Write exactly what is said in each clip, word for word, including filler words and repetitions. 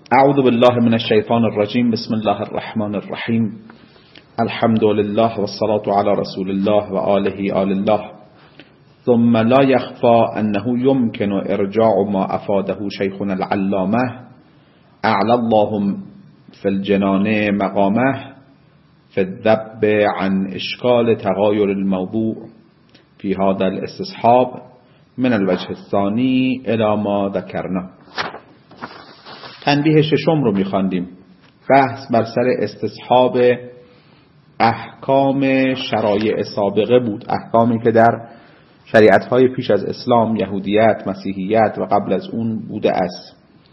اعوذ بالله من الشیطان الرجیم. بسم الله الرحمن الرحیم. الحمد لله والصلاة على رسول الله و آله آل الله. ثم لا يخفى أنه يمكن إرجاع ما أفاده شيخنا العلامة أعلى الله في الجنان مقامه في الذب عن إشكال تغاير الموضوع في هذا الاستصحاب من الوجه الثاني إلى ما ذكرنا. تنبیه ششم رو می‌خواندیم. بحث بر سر استصحاب احکام شرایع سابقه بود، احکامی که در شریعت‌های پیش از اسلام، یهودیت، مسیحیت و قبل از اون بوده است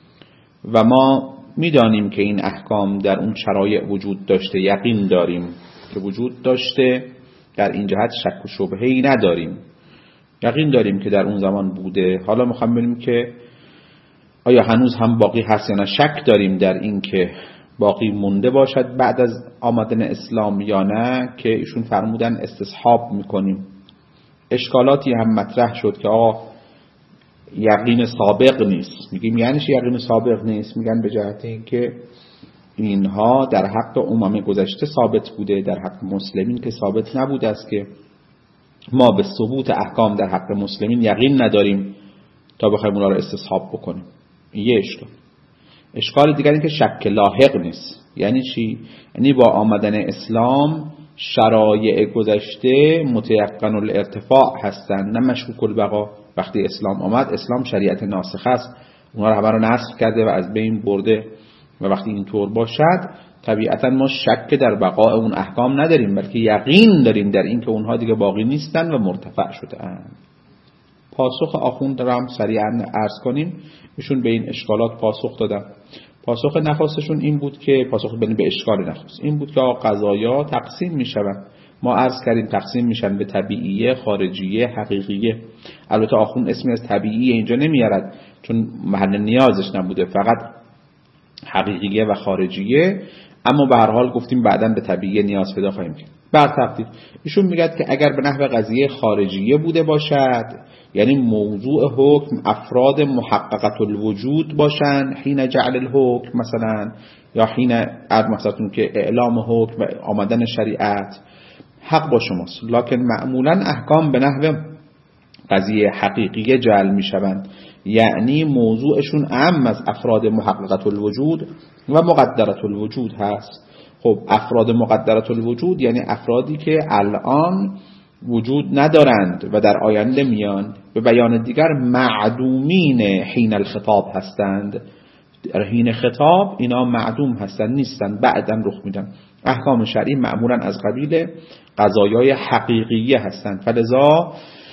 و ما می‌دانیم که این احکام در اون شرایع وجود داشته، یقین داریم که وجود داشته، در این جهت شک و شبهه‌ای نداریم، یقین داریم که در اون زمان بوده. حالا می‌خوام ببینیم که آیا هنوز هم باقی هست یا نه. شک داریم در این که باقی مونده باشد بعد از آمدن اسلام یا نه، که ایشون فرمودن استصحاب میکنیم. اشکالاتی هم مطرح شد که آقا یقین سابق نیست. میگیم یعنی چی یقین سابق نیست؟ میگن به جهت این که اینها در حق امم گذشته ثابت بوده، در حق مسلمین که ثابت نبوده است، که ما به ثبوت احکام در حق مسلمین یقین نداریم تا بخوایم اونا رو استصحاب بکنیم. یه اشکال. اشکال دیگر این که شک لاحق نیست. یعنی چی؟ یعنی با آمدن اسلام شرایع گذشته متیقن الارتفاع هستند، نه مشکوک البقا. وقتی اسلام آمد، اسلام شریعت ناسخ است، اونا رو همه رو نسخ کرده و از بین برده. و وقتی اینطور باشد طبیعتا ما شک در بقاء اون احکام نداریم، بلکه یقین داریم در این که اونها دیگه باقی نیستن و مرتفع شده اند. پاسخ آخوند را هم سریعا عرض کنیم. ایشون به این اشکالات پاسخ دادن. پاسخ نخواستشون این بود که پاسخ به اشکال نخواست این بود که قضایا تقسیم میشوند. ما عرض کردیم تقسیم میشن به طبیعیه، خارجیه، حقیقیه. البته آخوند اسمی از طبیعیه اینجا نمیارد چون محل نیازش نبوده، فقط حقیقیه و خارجیه. اما به هر حال گفتیم بعداً به طبیعیه نیاز پیدا خواهیم کرد. بر تقدیر ایشون میگه که اگر به نحو قضیه خارجیه بوده باشد، یعنی موضوع حکم افراد محققت الوجود باشن حین جعل الحکم، مثلا یا حین مثلا که اعلام حکم و آمدن شریعت، حق با شماست. لکن معمولا احکام به نحو قضیه حقیقیه جعل میشوند، یعنی موضوعشون اعم از افراد محققت الوجود و مقدرت الوجود هست. خب افراد مقدرت الوجود یعنی افرادی که الان وجود ندارند و در آینده میان. به بیان دیگر معدومین حین الخطاب هستند. در حین خطاب اینا معدوم هستند، نیستند، بعداً رخ میدن. احکام شرعی معمولاً از قبیل قضایای حقیقیه هستند، فلذا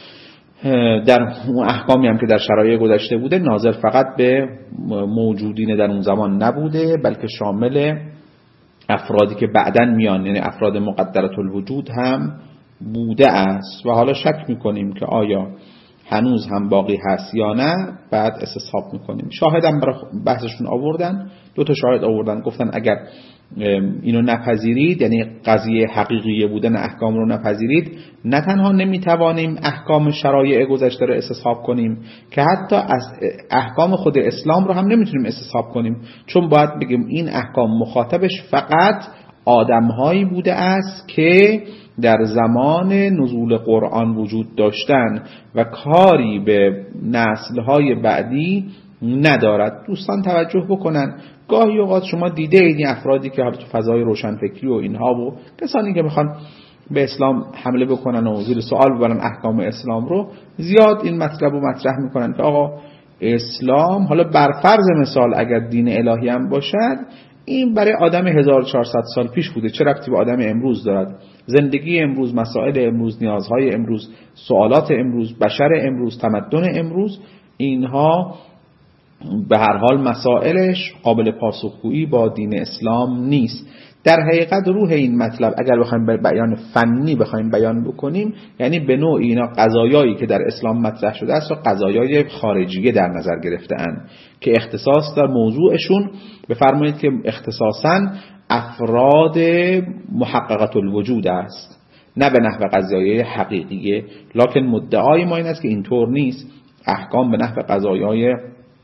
در اون احکامی هم که در شرایع گذشته بوده ناظر فقط به موجودین در اون زمان نبوده، بلکه شامل افرادی که بعداً میان، یعنی افراد مقدرت الوجود هم بوده است. و حالا شک میکنیم که آیا هنوز هم باقی هست یا نه، بعد استصحاب میکنیم. شاهدم برای بحثشون آوردن، دو تا شاهد آوردن، گفتن اگر اینو نپذیرید، یعنی قضیه حقیقیه بودن احکام رو نپذیرید، نه تنها نمیتوانیم احکام شرایع گذشته رو استصحاب کنیم، که حتی از احکام خود اسلام رو هم نمیتونیم استصحاب کنیم، چون باید بگیم این احکام مخاطبش فقط آدمهایی بوده است که در زمان نزول قرآن وجود داشتن و کاری به نسل‌های بعدی ندارد. دوستان توجه بکنن، گاهی اوقات شما دیده این افرادی که حالا تو فضای روشنفکری و اینها و کسانی که میخوان به اسلام حمله بکنن و زیر سوال ببرن احکام اسلام رو، زیاد این مطلب رو مطرح میکنن که آقا اسلام، حالا برفرض مثال اگر دین الهی هم باشد، این برای آدم هزار و چهارصد سال پیش بوده، چه ربطی به آدم امروز دارد؟ زندگی امروز، مسائل امروز، نیازهای امروز، سوالات امروز، بشر امروز، تمدن امروز، اینها به هر حال مسائلش قابل پاسخگویی با دین اسلام نیست. در حقیقت روح این مطلب اگر بخوایم به بیان فنی بخوایم بیان بکنیم، یعنی به نوعی اینا قضایایی که در اسلام مطرح شده است و قضایای خارجیه در نظر گرفته اند که اختصاص در موضوعشون، بفرمایید که اختصاصاً افراد محققت الوجود است، نه به نحو قضایای حقیقیه. لکن مدعای ما این است که اینطور نیست. احکام به نحو قضایای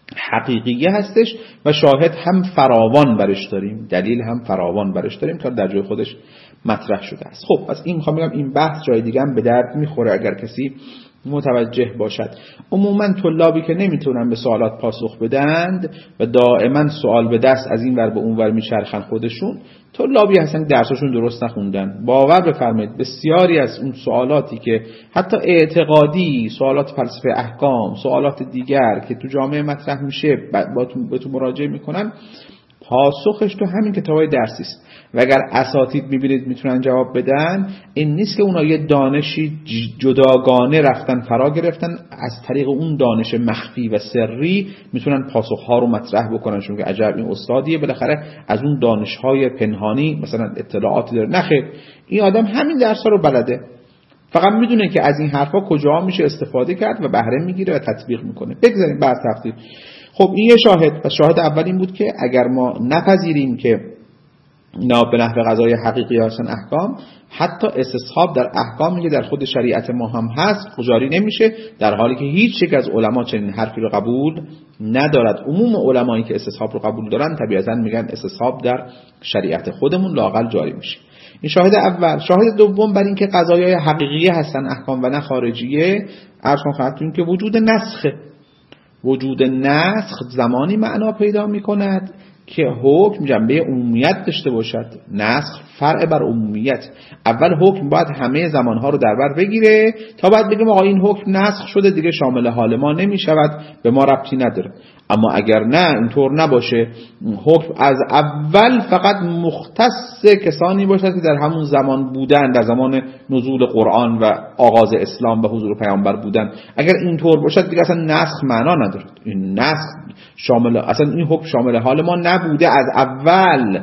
حقیقیه هستش و شاهد هم فراوان برش داریم، دلیل هم فراوان برش داریم که در جای خودش مطرح شده است. خب پس این میخوام بگم این بحث جای دیگه هم به درد میخوره اگر کسی متوجه باشد. عموما طلابی که نمیتونن به سوالات پاسخ بدند و دائما سوال به دست از این ور به اون ور میچرخن خودشون، طلابی هستن درسشون درست نخوندن. باور بفرمایید بسیاری از اون سوالاتی که حتی اعتقادی، سوالات فلسفه احکام، سوالات دیگر که تو جامعه مطرح میشه با تو مراجعه میکنن، پاسخش تو همین کتابای درسی است. و اگر اساتید میبینید میتونن جواب بدن، این نیست که اونا یه دانشی جداگانه رفتن فرا گرفتن از طریق اون دانش مخفی و سری میتونن پاسخها رو مطرح بکنن چون که عجب این استادیه بالاخره از اون دانشهای پنهانی مثلا اطلاعاتی داره. نخیر، این آدم همین درس‌ها رو بلده، فقط میدونه که از این حرفا کجا میشه استفاده کرد و بهره میگیره و تطبیق میکنه. بگذاریم بعد تفصیل. خب این یه شاهد. و شاهد اول این بود که اگر ما نپذیریم که اینا به نحو قضای حقیقی هستن احکام، حتی استصحاب در احکامی که در خود شریعت ما هم هست جاری نمیشه، در حالی که هیچ یک از علما چنین حرفی رو قبول ندارد. عموم علمایی که استصحاب رو قبول دارن طبیعتاً میگن استصحاب در شریعت خودمون لااقل جاری میشه. این شاهد اول. شاهد دوم بر این که قضایای حقیقی هستن احکام و نه خارجیه، عرض کنم که وجود نسخه. وجود نسخ زمانی معنا پیدا میکند که حکم جنبه عمومیت داشته باشد. نسخ فرع بر عمومیت. اول حکم باید همه زمانها رو در بر بگیره تا بعد بگیم آقا این حکم نسخ شده دیگه شامل حال ما نمی شود، به ما ربطی نداره. اما اگر نه اینطور نباشه، حکم از اول فقط مختص کسانی باشد که در همون زمان بودن، در زمان نزول قرآن و آغاز اسلام و حضور پیامبر بودن. اگر اینطور باشد دیگه اصلا نسخ معنا نداره. این نسخ شامل اصلا این حکم شامل حال ما نبوده از اول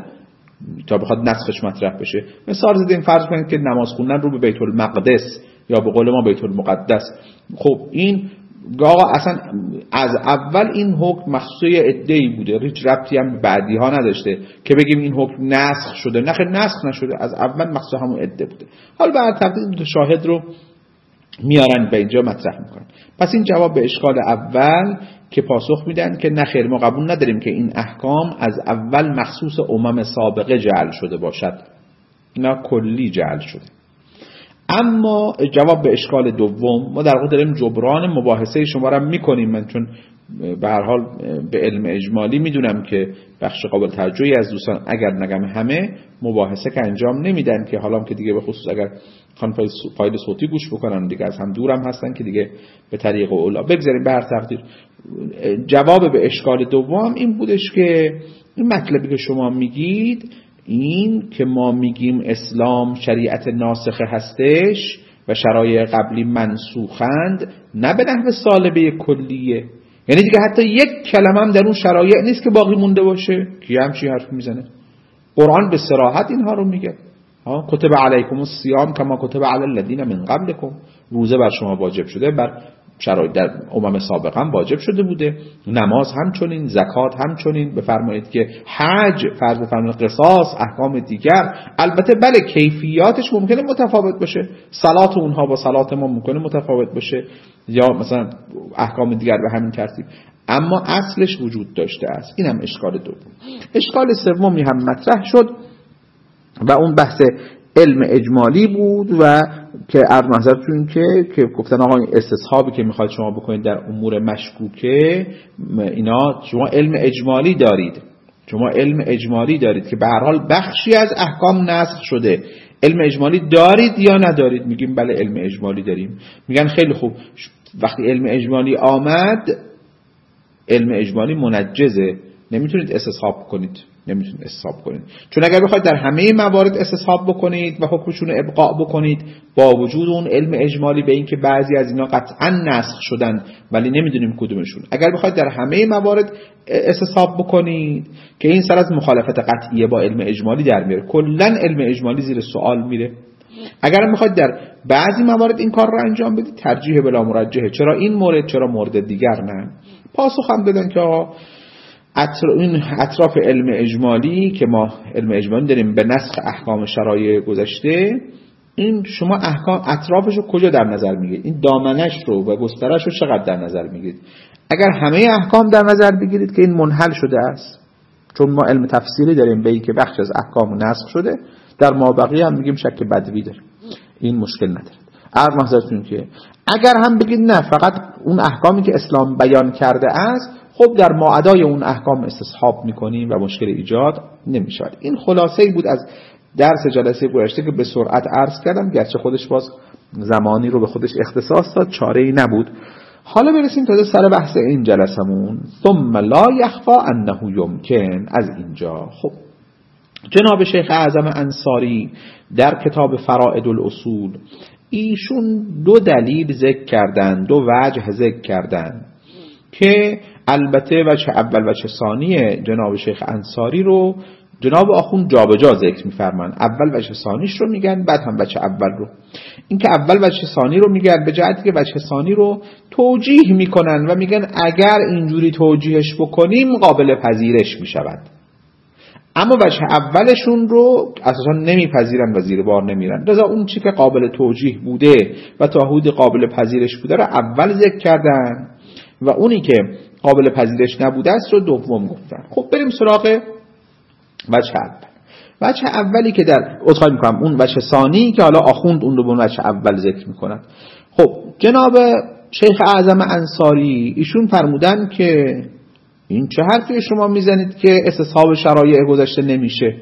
تا بخواد نسخش مطرح بشه. مثال زدیم فرض کنید که نماز خوندن رو به بیت المقدس یا به قول ما بیت المقدس، خب این آقا اصلا از اول این حکم مخصوص عده‌ای بوده، هیچ ربطی هم به بعدی ها نداشته که بگیم این حکم نسخ شده. نه خیر، نسخ نشده، از اول مخصوص همون عده بوده. حالا بعد تقدیم دو شاهد رو میارن به اینجا مطرح میکنن. پس این جواب به اشکال اول که پاسخ میدن که نه خیر، ما قبول نداریم که این احکام از اول مخصوص امم سابقه جعل شده باشد، اینا کلی جعل شده. اما جواب به اشکال دوم، ما در واقع داریم جبران مباحثه شما را میکنیم. من چون به هر حال به علم اجمالی میدونم که بخش قابل توجهی از دوستان اگر نگم همه مباحثه که انجام نمیدن، که حالا که دیگه به خصوص اگر خان فایل صوتی گوش بکنن دیگه از هم دورم هستن که دیگه به طریق اولا بگذاریم به هر تقدیر. جواب به اشکال دوم این بودش که این مطلبی که شما میگید، این که ما میگیم اسلام شریعت ناسخه هستش و شرایع قبلی منسوخند، نه به نحو سالبه کلیه. یعنی دیگه حتی یک کلمه هم در اون شرایع نیست که باقی مونده باشه. کی همچین حرف میزنه؟ قرآن به صراحت اینها رو میگه. ها کتب علیکم الصیام کما کتب علی الذین من قبلکم، روزه بر شما واجب شده، بر شرایط در امم سابقا واجب شده بوده. نماز همچنین، زکات همچنین. بفرمایید که حج فرض بفرمایید، قصاص، احکام دیگر. البته بله کیفیاتش ممکنه متفاوت باشه، صلات اونها با صلات ما ممکنه متفاوت باشه، یا مثلا احکام دیگر به همین ترتیب، اما اصلش وجود داشته است. این هم اشکال دوم. اشکال سومی هم مطرح شد و اون بحث علم اجمالی بود و که عرض نظرتون که که گفتن آقا این استصحابی که میخواید شما بکنید در امور مشکوکه، اینا شما علم اجمالی دارید، شما علم اجمالی دارید که به هر حال بخشی از احکام نسخ شده. علم اجمالی دارید یا ندارید؟ میگیم بله علم اجمالی داریم. میگن خیلی خوب، وقتی علم اجمالی آمد، علم اجمالی منجزه، نمیتونید استصحاب کنید، نمیتونید استصحاب کنید. چون اگر بخواید در همه موارد استصحاب بکنید و حکمشون رو ابقاء بکنید، با وجود اون علم اجمالی به این که بعضی از اینا قطعا نسخ شدن ولی نمیدونیم کدومشون، اگر بخواید در همه موارد استصحاب بکنید که این سر از مخالفت قطعیه با علم اجمالی در میاره، کلا علم اجمالی زیر سوال میره. اگر میخواید در بعضی موارد این کار رو انجام بدید، ترجیح بلا مرجحه. چرا این مورد، چرا مورد دیگر نه؟ پاسخ هم دادن که این اطراف علم اجمالی که ما علم اجمالی داریم به نسخ احکام شرایع گذشته، این شما احکام اطرافش رو کجا در نظر میگیرید؟ این دامنش رو و گسترش رو چقدر در نظر میگیرید؟ اگر همه احکام در نظر بگیرید که این منحل شده است، چون ما علم تفسیری داریم به این که بخش از احکام نسخ شده، در مابقی هم میگیم شک بدوی داره، این مشکل نداره. عرض محضرتون که اگر هم بگید نه فقط اون احکامی که اسلام بیان کرده است، خب در ماعدای اون احکام استصحاب میکنیم و مشکل ایجاد نمیشود. این خلاصه‌ای بود از درس جلسه گذشته که به سرعت عرض کردم، گرچه خودش باز زمانی رو به خودش اختصاص داد، چاره‌ای نبود. حالا برسیم تازه سر بحث این جلسمون. ثم لا یخفا انه یمکن. از اینجا خب جناب شیخ اعظم انصاری در کتاب فرائد الاصول ایشون دو دلیل ذکر کردن، دو وجه ذکر کردن که البته وجه اول وجه ثانی جناب شیخ انصاری رو جناب آخوند جابجا ذکر می‌فرمان. اول وجه ثانیش رو میگن، بعد هم وجه اول رو. این که اول وجه ثانی رو میگن به جهتی که وجه ثانی رو توجیه میکنن و میگن اگر اینجوری توجیهش بکنیم قابل پذیرش میشود، اما وجه اولشون رو اساسا نمیپذیرن و زیر بار نمیرن. لذا اون چی که قابل توجیه بوده و تا حدودی قابل پذیرش بوده رو اول ذکر کردن و اونی که قابل پذیرش نبوده است رو دوم گفتن. خب بریم سراغ وجه اول. وجه اولی که در اتخاذ میکنم اون وجه ثانی که حالا آخوند اون رو به وجه اول ذکر میکنن. خب جناب شیخ اعظم انصاری ایشون فرمودن که این چه حرفی شما میزنید که استصحاب شرایع گذشته نمیشه،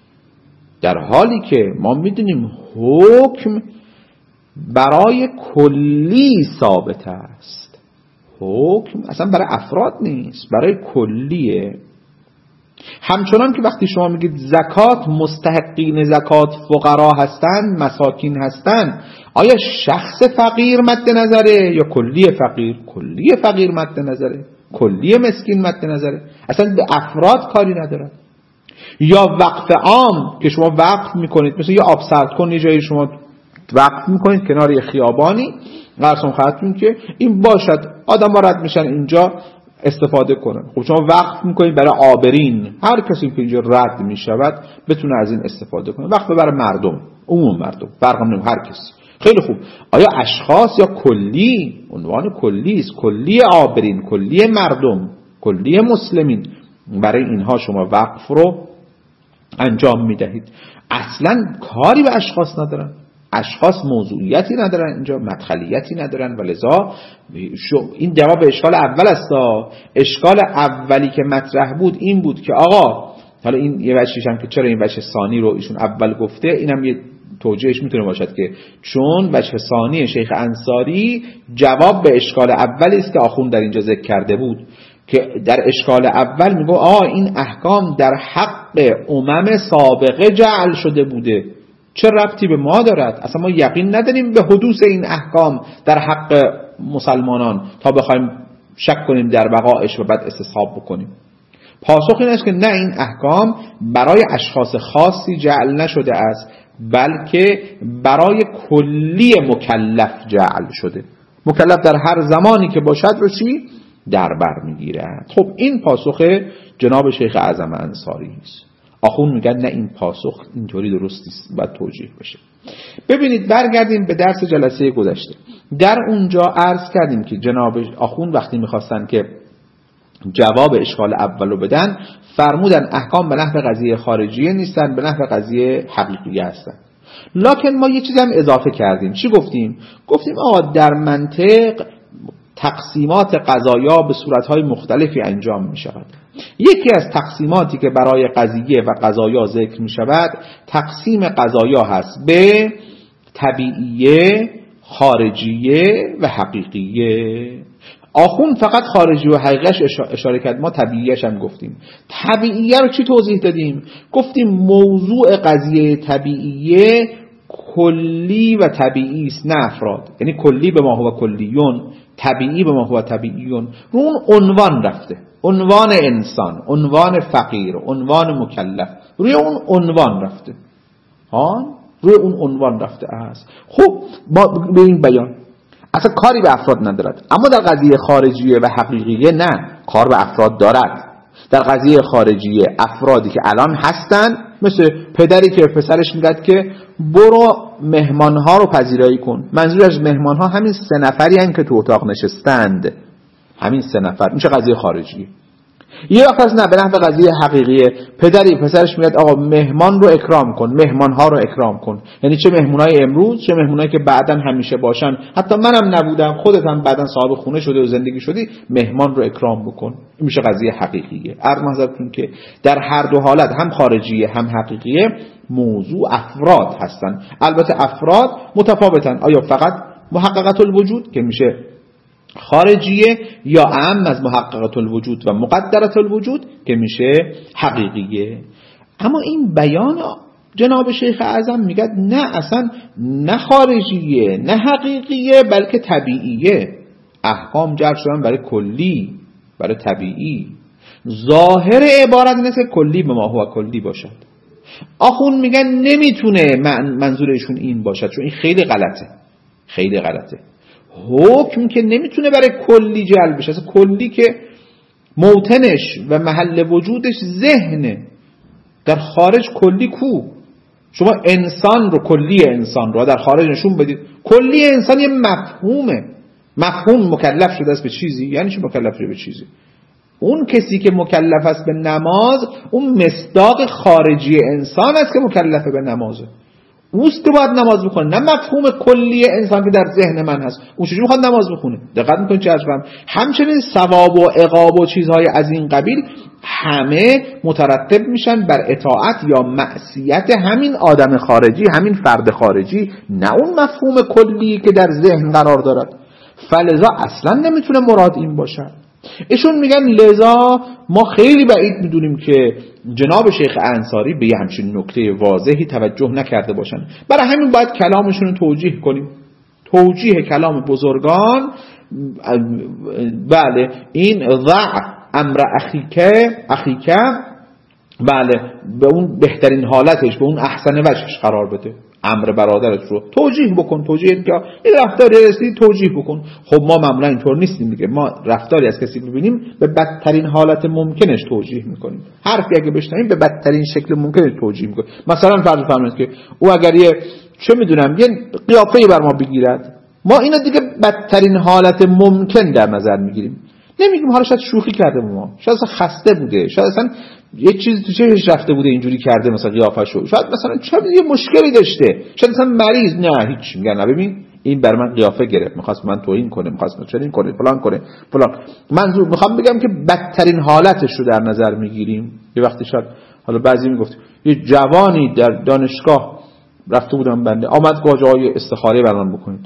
در حالی که ما میدونیم حکم برای کلی ثابت است. حکم اصلا برای افراد نیست، برای کلیه. همچنان که وقتی شما میگید زکات مستحقین زکات فقرا هستن، مساکین هستن، آیا شخص فقیر مد نظره یا کلی فقیر؟ کلی فقیر مد نظره، کلی مسکین مد نظره، اصلا به افراد کاری نداره. یا وقف عام که شما وقف میکنید، مثلا یه آب سرد کن یه جایی شما وقف میکنید کنار یه خیابانی، قرصون خواهدتون که این باشد آدم ها رد میشن اینجا استفاده کنن. خب شما وقف میکنید برای عابرین، هر کسی که اینجا رد میشود بتونه از این استفاده کنه. وقف برای مردم، عموم مردم، فرق نمیکنه هر کسی. خیلی خوب. آیا اشخاص یا کلی؟ عنوان کلی است، کلی عابرین، کلی مردم، کلی مسلمین، برای اینها شما وقف رو انجام میدهید. اصلا کاری به اشخاص ندارن، اشخاص موضوعیتی ندارن اینجا، مدخلیتی ندارن و لذا این جواب اشکال اول است. اشکال اولی که مطرح بود این بود که آقا حالا این یه وجهش هم که چرا این وجه ثانی رو ایشون اول گفته، اینم یه توجیهش میتونه باشد که چون وجه ثانی شیخ انصاری جواب به اشکال اولی است که آخوند در اینجا ذکر کرده بود، که در اشکال اول میگه آه این احکام در حق امم سابقه جعل شده بوده، چه ربطی به ما دارد؟ اصلا ما یقین نداریم به حدوث این احکام در حق مسلمانان تا بخوایم شک کنیم در بقایش و بعد استصحاب بکنیم. پاسخ این است که نه، این احکام برای اشخاص خاصی جعل نشده است، بلکه برای کلی مکلف جعل شده. مکلف در هر زمانی که باشد رو چی؟ در بر میگیرد. خب این پاسخ جناب شیخ اعظم انصاری است. آخوند میگن نه، این پاسخ اینطوری درست نیست، باید توجیه بشه. ببینید برگردیم به درس جلسه گذشته. در اونجا عرض کردیم که جناب آخوند وقتی میخواستن که جواب اشکال اول رو بدن، فرمودن احکام به نحو قضیه خارجیه نیستن، به نحو قضیه حقیقیه هستن. لکن ما یه چیز هم اضافه کردیم. چی گفتیم؟ گفتیم آقا در منطق تقسیمات قضایا به صورتهای مختلفی انجام می شود. یکی از تقسیماتی که برای قضیه و قضایا ذکر می شود تقسیم قضایا هست به طبیعیه، خارجیه و حقیقیه. آخوند فقط خارجی و حقیقیش اشاره کرد، ما طبیعیش هم گفتیم. طبیعیه رو چی توضیح دادیم؟ گفتیم موضوع قضیه طبیعیه کلی و طبیعی است، نه افراد. یعنی کلی به ما هو کلیون، طبیعی به ما هو طبیعیون. رو اون عنوان رفته، عنوان انسان، عنوان فقیر، عنوان مکلف، روی اون عنوان رفته. ها روی اون عنوان رفته است. خب ما به این بیان اصلا کاری به افراد ندارد. اما در قضیه خارجیه و حقیقیه نه، کار به افراد دارد. در قضیه خارجیه افرادی که الان هستن مثل پدری که پسرش میگه که برو مهمانها رو پذیرایی کن. منظور از مهمانها همین سه نفری هستند که تو اتاق نشستند، همین سه نفر. میشه قضیه خارجی. یه وقت از نه به نحو قضیه حقیقیه، پدری پسرش میگه آقا مهمان رو اکرام کن، مهمانها رو اکرام کن. یعنی چه مهمونای امروز، چه مهمونایی که بعداً همیشه باشن، حتی منم نبودم، خودت هم بعداً صاحب خونه شده و زندگی شدی، مهمان رو اکرام بکن. این میشه قضیه حقیقیه. عرض حضرتتون که در هر دو حالت، هم خارجیه هم حقیقیه، موضوع افراد هستن. البته افراد متفاوتن، آیا فقط محققت الوجود که میشه خارجیه، یا اعم از محققت الوجود و مقدرت الوجود که میشه حقیقیه. اما این بیان جناب شیخ اعظم میگه نه، اصلا نه خارجیه نه حقیقیه، بلکه طبیعیه. احکام جر شدن برای کلی، برای طبیعی. ظاهر عبارت اینه که کلی به ما هو کلی باشد. آخون میگن نمیتونه منظورشون این باشد، چون این خیلی غلطه، خیلی غلطه. حکم که نمیتونه برای کلی جلب بشه. اصلا کلی که موطنش و محل وجودش ذهنه. در خارج کلی کو؟ شما انسان رو، کلی انسان رو در خارج نشون بدید. کلی انسان یه مفهومه. مفهوم مکلف شده است به چیزی. یعنی چی مکلف شده به چیزی؟ اون کسی که مکلف است به نماز، اون مصداق خارجی انسان است که مکلفه به نمازه. اوست که باید نماز بخونه، نه مفهوم کلی انسان که در ذهن من هست. اون چجوری میخواد نماز بخونه؟ دقت میکنید چه عجبم. همچنین ثواب و عقاب و چیزهای از این قبیل همه مترتب میشن بر اطاعت یا معصیت همین آدم خارجی، همین فرد خارجی، نه اون مفهوم کلی که در ذهن قرار دارد. فلذا اصلا نمیتونه مراد این باشد. ایشون میگن لذا ما خیلی بعید میدونیم که جناب شیخ انصاری به یه همچین نکته واضحی توجه نکرده باشن. برای همین باید کلامشون رو توجیه کنیم. توجیه کلام بزرگان، بله، این ضع امر اخیکه اخیکه بله به اون بهترین حالتش، به اون احسن وجهش قرار بده. امر برادرت رو توجیه بکن. توجیه که این رفتاری رسید توجیه بکن. خب ما معمولا اینطور نیستیم دیگه. ما رفتاری از کسی ببینیم به بدترین حالت ممکنش توجیه میکنیم. حرفی اگه بشنویم به بدترین شکل ممکنش توجیه میکنیم. مثلا فرض فرمایید که او اگر یه چه میدونم یه قیافه‌ای بر ما بگیرد، ما اینو دیگه بدترین حالت ممکن در نظر میگیریم. نمیگیم حالا شاید شوخی کرده با ما، شاید اصلا خسته بوده، شاید اصلا یه چیزی تو چهش رفته بوده اینجوری کرده مثلا قیافه‌شو، شاید مثلا چه یه مشکلی داشته، شاید مثلا مریض. نه هیچ، میگن ببین این بر من قیافه گرفت، می‌خواست من توهین کنه، می‌خواست چنین کنه، فلان کنه، فلان. منظور می‌خوام بگم که بدترین حالتش رو در نظر میگیریم. یه وقتی شاید حالا بعضی میگفت یه جوانی در دانشگاه رفته بودم بنده، آمد گفت جای استخاره برام بکنید.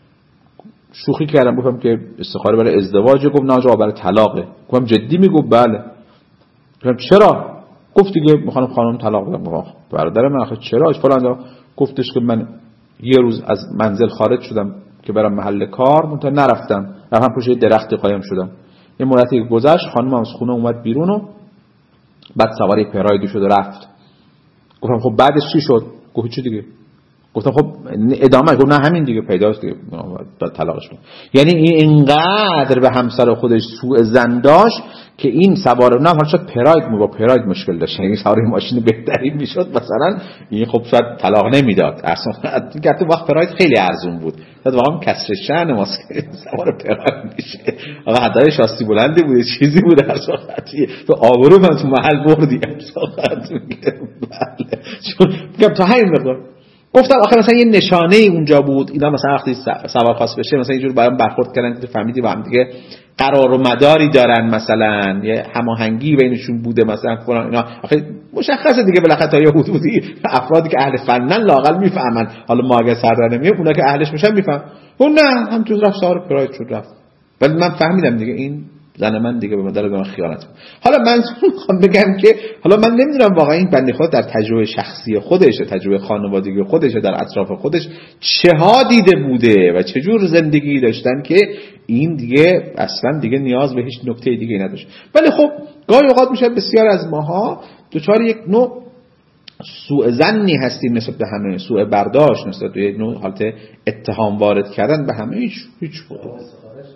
شوخی کردم گفتم که استخاره برای ازدواج، گفت نه آقا برای طلاقه. گفتم جدی میگفت بله. گفتم چرا؟ گفت دیگه میخوام خانم طلاق بدم. گفتم برادر من آخه چرا فلان؟ گفتش که من یه روز از منزل خارج شدم که برم محل کار، منتها نرفتم، رفتم پشت درختی قایم شدم. یه مدتی گذشت، خانم از خونه اومد بیرون و بعد سواری پراید شد و رفت. گفتم خب بعدش چی شد؟ گفت چی دیگه؟ گفتم خب ادامه. گفت نه همین دیگه پیداست دیگه، طلاقش کن. یعنی این اینقدر به همسر خودش سوء ظن داشت که این سوار نه حالا شاید پراید مو با پراید مشکل داشت، یعنی سوار ماشین بهتری میشد مثلا این خب شاید طلاق نمیداد. اصلا گفت وقت پراید خیلی ارزون بود، بعد واقعا کسر شأن ماست سوار پراید میشه. آقا هدای شاسی بلندی بود، چیزی بود در صحبتی تو آبرو من تو محل بردی صحبت میگه. بله چون میگم تا همین مقدار. گفتم آخه مثلا یه نشانه ای اونجا بود، اینا مثلا وقتی سوار خاص بشه مثلا اینجور باید برخورد کردن که فهمیدی با هم دیگه قرار و مداری دارن، مثلا یه هماهنگی بینشون بوده مثلا فلان اینا. آخه مشخصه دیگه بالاخره تا یه حدودی افرادی که اهل فنن لااقل میفهمن. حالا ما اگه سر در نمیاد اونا که اهلش میشن میفهم. اون نه هم تو رفت سوار پراید شد رفت. ولی من فهمیدم دیگه این زن من دیگه به مدار به من خیانت. حالا من میخوام بگم که حالا من نمیدونم واقعا این بنده خدا در تجربه شخصی خودش، تجربه خانوادگی خودش، در اطراف خودش چه ها دیده بوده و چه جور زندگی داشتن که این دیگه اصلا دیگه نیاز به هیچ نکته دیگه نداشت. ولی خب گاهی اوقات میشه بسیار از ماها دچار یک نوع سوء ظنی هستیم نسبت به همه، سوء برداشت نسبت به یک نوع حالت اتهام وارد کردن به همه. هیچ هیچ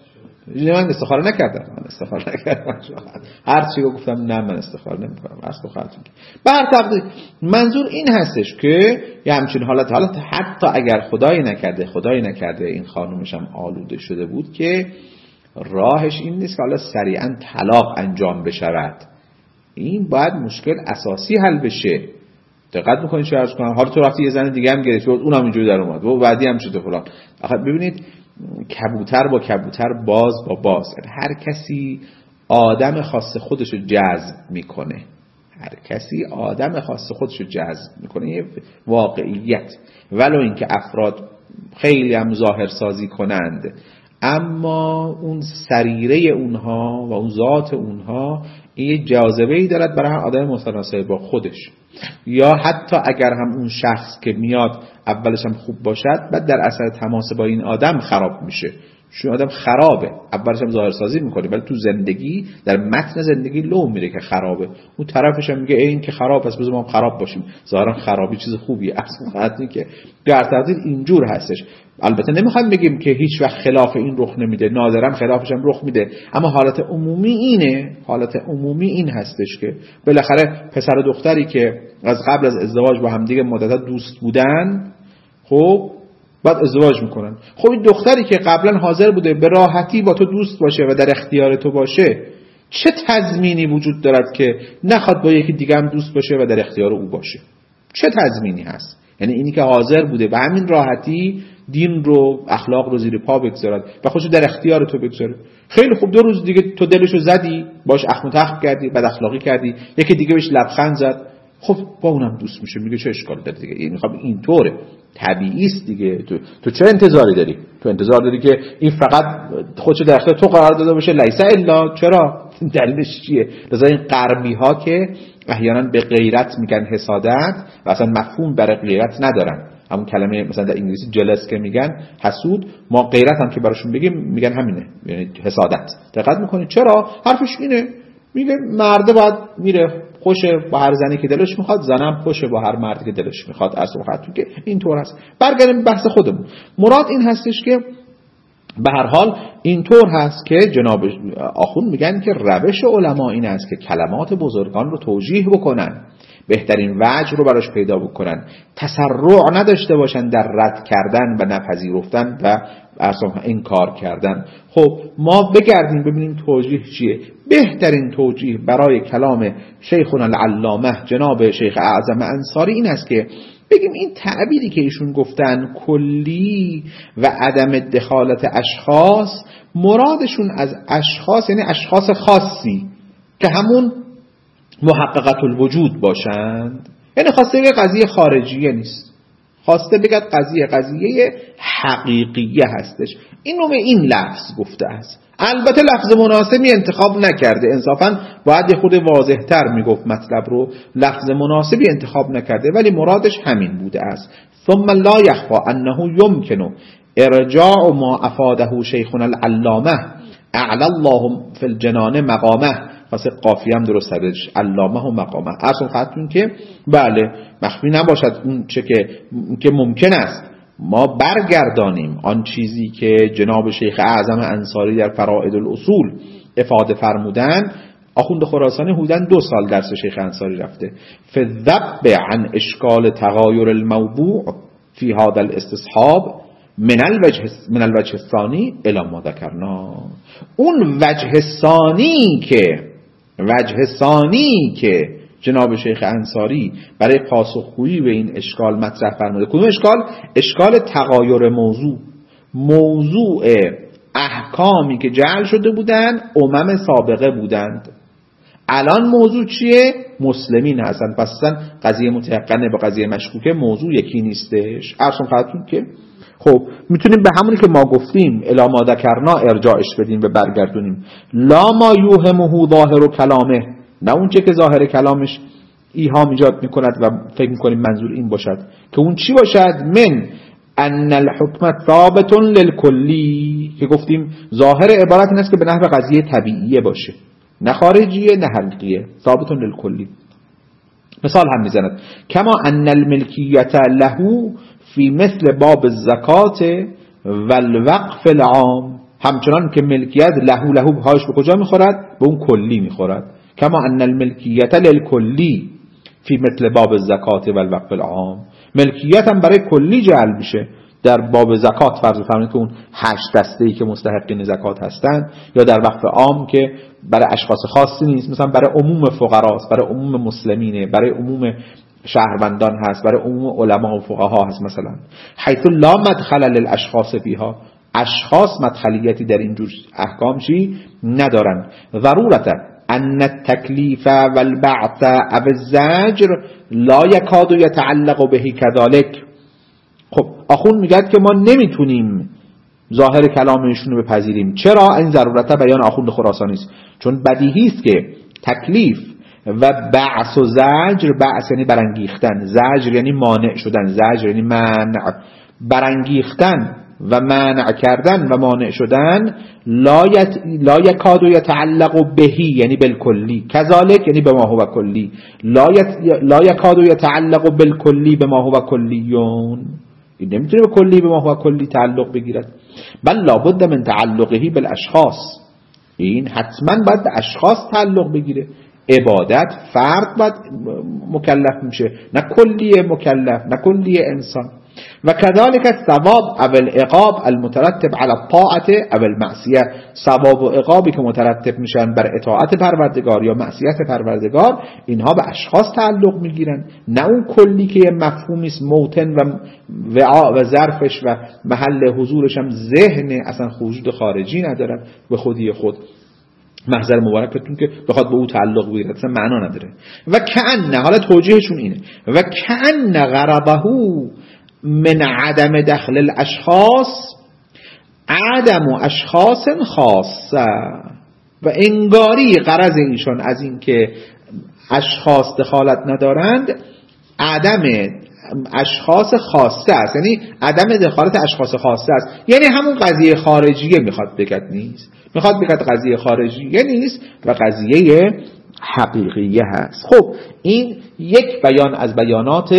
من استخاره نکردم من استخاره نکردم هر چی گفتم نه من استخاره نمیکنم اصلا خودتون. به هر تقدیر منظور این هستش که یه همچین حالت حالت حتی اگر خدای نکرده خدای نکرده این خانومش هم آلوده شده بود که راهش این نیست که حالا سریعا طلاق انجام بشود. این باید مشکل اساسی حل بشه. دقت میکنید چه عرض کنم، حالا تو رفتی یه زن دیگه هم گرفتی اونم اینجوری در اومد و بعدی هم شده فلان. آخه ببینید کبوتر با کبوتر باز با باز، هر کسی آدم خاص خودشو جذب میکنه، هر کسی آدم خاص خودشو جذب میکنه، یه واقعیت. ولو اینکه افراد خیلی هم ظاهر سازی کنند اما اون سریره اونها و اون ذات اونها یه جاذبه‌ای دارد برای هر آدم متناسب با خودش. یا حتی اگر هم اون شخص که میاد اولش هم خوب باشد بعد در اثر تماس با این آدم خراب میشه. چون آدم خرابه اولش هم ظاهر سازی میکنه ولی تو زندگی در متن زندگی لو میره که خرابه. اون طرفش هم میگه این که خراب است بذار ما خراب باشیم. ظاهرا خرابی چیز خوبیه اصلا حتی که در تقدیر اینجور هستش. البته نمیخوام بگیم که هیچ وقت خلاف این رخ نمیده، نادرا خلافش هم رخ میده، اما حالت عمومی اینه، حالت عمومی این هستش که بالاخره پسر و دختری که از قبل از ازدواج با همدیگه مدت دوست بودن خب بعد ازدواج میکنن. خب این دختری که قبلا حاضر بوده به راحتی با تو دوست باشه و در اختیار تو باشه چه تضمینی وجود دارد که نخواد با یکی دیگه هم دوست باشه و در اختیار او باشه؟ چه تضمینی هست؟ یعنی اینی که حاضر بوده به همین راحتی دین رو اخلاق رو زیر پا بگذارد و خودشو در اختیار تو بگذاره. خیلی خوب دو روز دیگه تو دلشو زدی باش اخم و تخم کردی بد اخلاقی کردی یکی دیگه بهش لبخند زد خب با اونم دوست میشه میگه چه اشکال داره دیگه این میخوام اینطوره طبیعی است دیگه. تو تو چه انتظاری داری؟ تو انتظار داری که این فقط خودشو در اختیار تو قرار داده باشه لیس الا؟ چرا؟ دلیلش چیه؟ لذا این غربی ها که احیانا به غیرت میگن حسادت و اصلا مفهوم برای غیرت ندارن، همون کلمه مثلا در انگلیسی جلس که میگن حسود، ما غیرت هم که براشون بگیم میگن همینه، یعنی حسادت. دقت میکنید چرا؟ حرفش اینه، میگه مرده باید میره خوشه با هر زنی که دلش میخواد، زنم خوشه با هر مردی که دلش میخواد. اصلا خاطر که اینطور هست. برگردیم بحث خودمون. مراد این هستش که به هر حال اینطور هست که جناب آخوند میگن که روش علما این است که کلمات بزرگان رو توجیه بکنن، بهترین وجه رو براش پیدا بکنن، تسرع نداشته باشن در رد کردن و نپذیرفتن و اصلا انکار کردن. خب ما بگردیم ببینیم توجیه چیه. بهترین توجیه برای کلام شیخنا العلامه جناب شیخ اعظم انصاری این است که بگیم این تعبیری که ایشون گفتن کلی و عدم دخالت اشخاص، مرادشون از اشخاص یعنی اشخاص خاصی که همون محققت الوجود باشند، یعنی خواسته بگه قضیه خارجیه نیست، خواسته بگه قضیه قضیه حقیقیه هستش. این رو به این لفظ گفته است. البته لفظ مناسبی انتخاب نکرده، انصافا باید یه خود واضح تر میگفت مطلب رو، لفظ مناسبی انتخاب نکرده ولی مرادش همین بوده است. ثم لا یخفا انه یمکن ارجاع ما افاده شیخنا العلامه اعلی الله فی الجنان مقامه، واسه قافیه هم درست هستش، علامه و مقامه. اصلا خاطرون که بله مخفی نباشد اون چه که که ممکن است ما برگردانیم آن چیزی که جناب شیخ اعظم انصاری در فرائد الاصول افاده فرمودن. آخوند خراسانی حدوداً دو سال درس شیخ انصاری رفته. فالذب عن اشکال تغایر الموضوع فی هذا الاستصحاب من الوجه من الوجه الثانی الی ما ذکرنا. اون وجه ثانی که وجه ثانی که جناب شیخ انصاری برای پاسخگویی به این اشکال مطرح فرموده، کدوم اشکال؟ اشکال تغایر موضوع، موضوع احکامی که جعل شده بودند امم سابقه بودند، الان موضوع چیه؟ مسلمین هستن. پس قضیه متيقنه با قضیه مشکوکه موضوع یکی نیستش. ارسون خواهدتون که خب میتونیم به همونی که ما گفتیم الی ما ذکرنا ارجاعش بدیم و برگردونیم. لا ما یوهمه ظاهر کلامه، نه اون چه که ظاهر کلامش ایهام ایجاد میکند و فکر میکنیم منظور این باشد که اون چی باشد؟ من ان الحکم ثابت للکلی، که گفتیم ظاهر عبارت این است که به نحو قضیه طبیعیه باشه، نه خارجیه نه حقیقیه، ثابت للکلی. مثال هم میزند کما ان الملکیت له فی مثل باب الزکات والوقف العام، همچنان که ملکیت لهو لهو پاش به کجا میخورد؟ به اون کلی میخورد. کما ان الملکیت للکلی فی مثل باب الزکات و الوقف العام، ملکیت هم برای کلی جعل میشه در باب زکات. فرض بفرمایید که اون هشت دسته‌ای که مستحقین زکات هستند، یا در وقف عام که برای اشخاص خاصی نیست، مثلا برای عموم فقراست، برای عموم مسلمینه، برای عموم شهروندان هست، برای عموم علما و فقها هست مثلا. حیث لا مدخل للاشخاص فیها، اشخاص مدخلیتی در این جور احکام چی ندارن. ضرورت ان التکلیف والبعث او الزجر لا یکاد یتعلق به كذلك. خب آخون میگه که ما نمیتونیم ظاهر کلام ایشون رو بپذیریم. چرا؟ این ضرورت بیان آخوند خراسانی است، چون بدیهی است که تکلیف و بعث و زجر، بعث یعنی برانگیختن، زجر یعنی مانع شدن، زجر یعنی منع، برانگیختن و منع کردن و مانع شدن لا یت... لا یکاد یتعلق بهی یعنی بالکلی، کذالک یعنی بما هو کلی، لا یت... لا یکاد یتعلق بالکلی بما هو کلیون، این نمیتونه به کلی بما هو کلی تعلق بگیرد. بل لابد من تعلقه بالاشخاص، این حتما باید به اشخاص تعلق بگیره. عبادت فرد باید مکلف میشه، نه کلیه مکلف، نه کلیه انسان. و كذلك الثواب او العقاب المترتب على الطاعه او المعصیه، ثواب و عقابی که مترتب میشن بر اطاعت پروردگار یا معصیت پروردگار، اینها به اشخاص تعلق میگیرن، نه اون کلی که مفهومی است موتن و وعاء و ظرفش و محل حضورش هم ذهن، اصلا وجود خارجی ندارن به خودی خود. محضر مبارکتون که بخواد به او تعلق بگیره اصلا معنا نداره. و کأن، حالا توجیهشون اینه، و کأن غرضه من عدم دخل الاشخاص عدم اشخاص خاصه، و انگاری غرض ایشون از این که اشخاص دخالت ندارند عدم اشخاص خاصه است، یعنی عدم دخالت اشخاص خاصه است، یعنی همون قضیه خارجیه میخواد بگد نیست، میخواد بگد قضیه خارجیه نیست و قضیه حقیقیه هست. خب این یک بیان از بیانات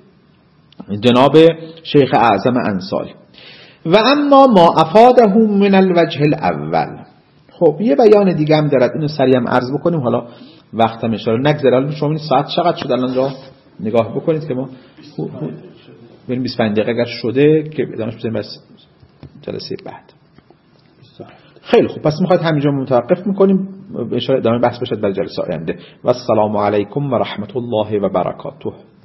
جناب شیخ اعظم انصاری. و اما ما افاده من الوجه الاول، خب یه بیان دیگه هم دارد، اینو سریع هم عرض بکنیم، حالا وقتم اشاره نگذره. حالا شما این ساعت چقدر شد الان را نگاه بکنید که ما بریم بیست و پنج دقیقه اگر شده که ادامهش بزنیم بس جلسه بعد. خیلی خوب، پس میخواید همینجا متوقف میکنیم، اشاره ادامه بحث بشد در جلسه آینده. و السلام علیکم و رحمت الله و برکاته.